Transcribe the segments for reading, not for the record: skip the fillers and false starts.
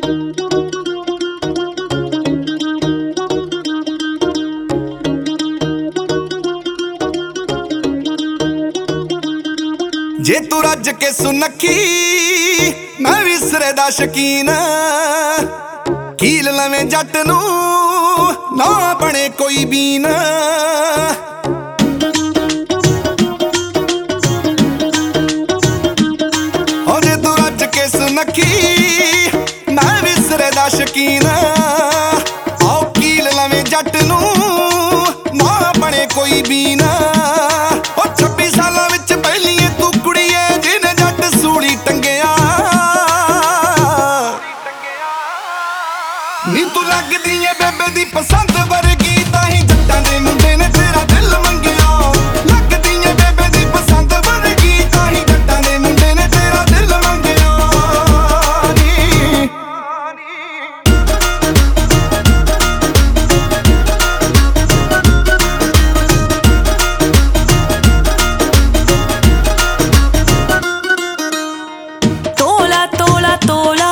जे तू रज के सुनखी मैं भी सिरे दा शकीन कील लवें जट नू ना बने कोई बीन। जे तू रज के सुनखी मैं भी सिरे दा शकीन आओ कील लवें जट नू ना बने कोई बीन। नी तू लगदी है बेबे दी पसंद वर्गी ताही जट्टां दे मुंडे ने तेरा दिल मंगिया। लगदी है बेबे दी पसंद वर्गी ताही जट्टां दे मुंडे ने तेरा दिल मंगिया। तोला तोला तोला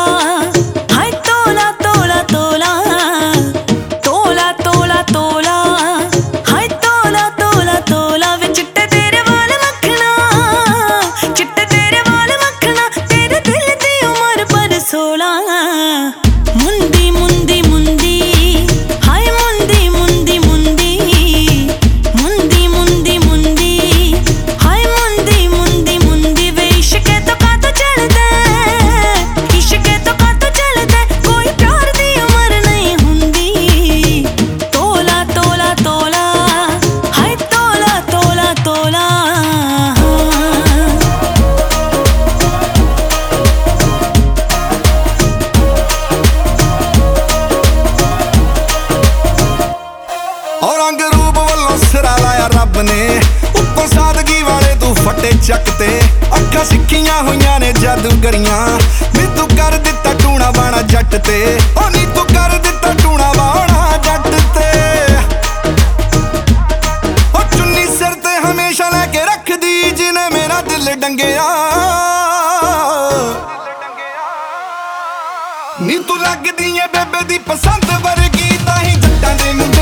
मुंदी मुंदी मुंदी हाय मुंदी मुंदी मुंदी मुंदी मुंदी मुंदी हाय मुंदी मुंदी मुंदी वे इश्क तो का तो चलदा इश्क तो का तो चलदा कोई प्यार दी उम्र नहीं हुंदी। तोला तोला तोला हाय तोला तोला तोला और रंग रूप वालों सिरा लाया रब ने उत्तों सादगी वाले तू फटे चकते अखा सिखियां हुईयां ने जादूगरियां नी तू कर दिता टूणा बाणा जट ते ओ नी तू कर दिता टूणा बाणा जट ते। ओ चुन्नी सिर ते हमेशा लेके रखदी जिने मेरा दिल डंगया। नी तू लगदी है बेबे दी पसंद वर्गी ताही जट्टां दे